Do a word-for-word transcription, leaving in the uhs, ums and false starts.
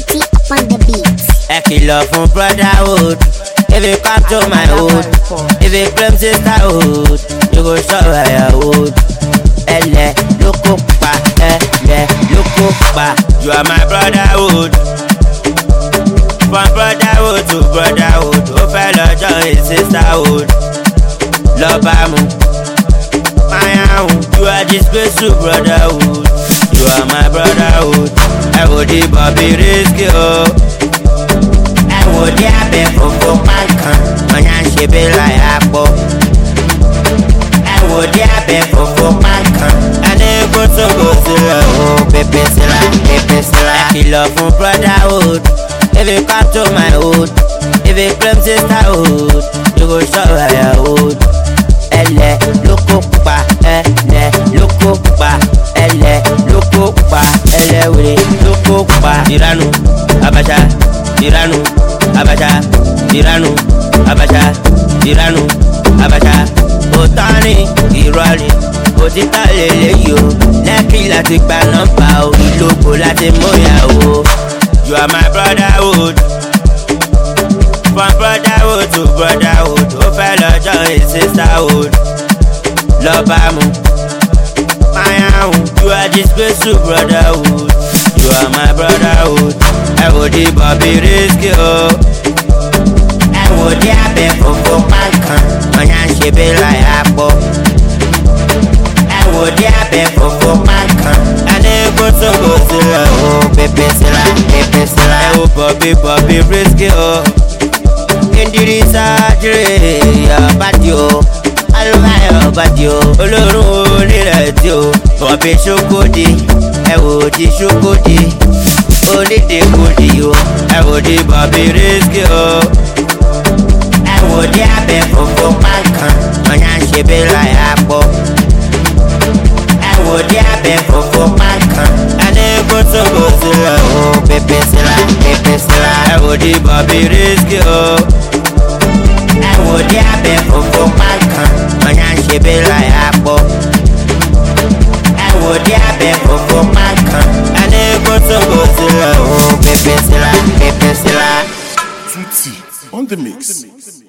Tutti upon the beats. A killer from brotherhood. If you come to my hood, if you claim sisterhood, you go show your hood. Ele, look pa, ele, look pa. You are my brotherhood. From brotherhood to brotherhood, oh fellow join sisterhood. Love amu, my own. You are this special brotherhood. You are my brotherhood. I would be Bobby risky oh. I would be for for my can. My hand she be like apple. I would be for for my can. And then go to go to oh, baby sila, baby sila. I kill love from brotherhood. If you come to my hood, if you claim sisterhood, you go show your hood. Ele, look pa, ele, look pa, ele, look pa, ele, we look pa. Tiranu, Abacha, Tiranu, Abacha, Tiranu, Abacha, Tiranu, Abacha. Otani, Iroli, Otita lele yo. Lẹ́kì láti gba nọ́mbà o, ìlòkò láti mọ̀yà o. You are my brotherhood. From brotherhood to brotherhood, oh fellow join sisterhood. Love amu, my own. You are this special brotherhood. You are my brotherhood. I would be Bobby risky oh. I would be for for my can. My hand she be like apple. I would be for for my can. And then go to go to oh, baby sila, baby sila. I would Bobby Bobby risky oh. Indirisa jire ya badio, aluba ya badio. Olorun onírẹ̀tì o, Bobby Shokodi, ẹ wò di Shokodi. Onídé kodi o, ẹ wò di Bobby risky o. Ẹ wò di abẹ fòfò pàǹkan, ọ̀yà ń ṣe bí láì apọ̀. Ẹ wò di abẹ fòfò pàǹkan, ẹni gbósògbò sílẹ̀ o, pépé sílá, pépé sílá. Ẹ wò di Bobby risky o. I would have been for for my can. My hand she be like apple. I would have been for for my can. And then go to go to oh, baby sila, baby sila. Tutti on the mix.